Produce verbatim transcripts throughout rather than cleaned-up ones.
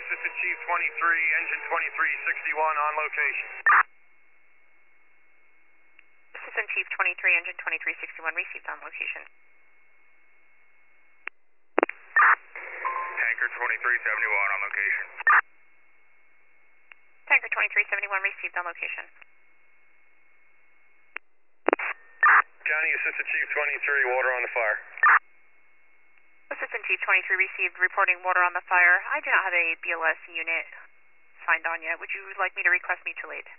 Assistant Chief twenty-three, Engine twenty-three sixty-one on location. Assistant Chief twenty-three, Engine twenty-three sixty-one received on location. Tanker twenty-three seventy-one on location. Tanker twenty-three seventy-one received on location. County Assistant Chief twenty-three, water on the fire. Assistant Chief twenty-three received, reporting water on the fire. I do not have a B L S unit signed on yet. Would you like me to request mutual aid?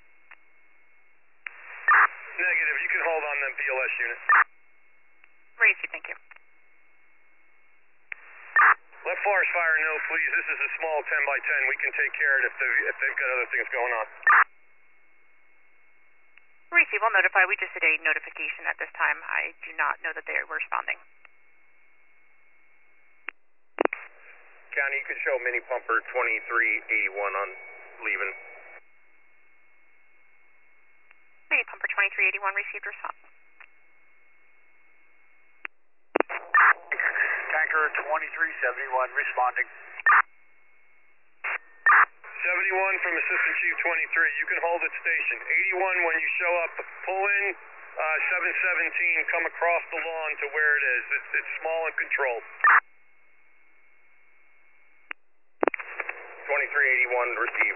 Negative. You can hold on them B L S units. Received, thank you. Let Forest Fire know, please. This is a small ten by ten. We can take care of it if they've, if they've got other things going on. Receive, I'll notify. We just did a notification at this time. I do not know that they were responding. County, you could show mini pumper twenty-three eighty-one on leaving. Mini pumper twenty-three eighty-one received response. Tanker twenty-three seventy-one responding. seventy-one from Assistant Chief twenty-three. You can hold at station. eighty-one, when you show up, pull in uh, seven seventeen, come across the lawn to where it is. It's, it's small and controlled. twenty-three eighty-one received.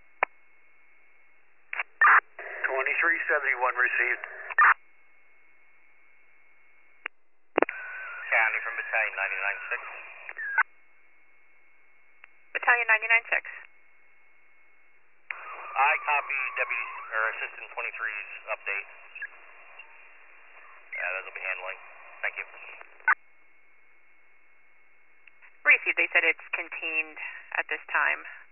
twenty-three seventy-one received. County from Battalion ninety-nine six. Battalion ninety-nine six. I copy Deputy or Assistant twenty-three's update. Yeah, that'll be handling. Thank you. Received. They said it's contained at this time.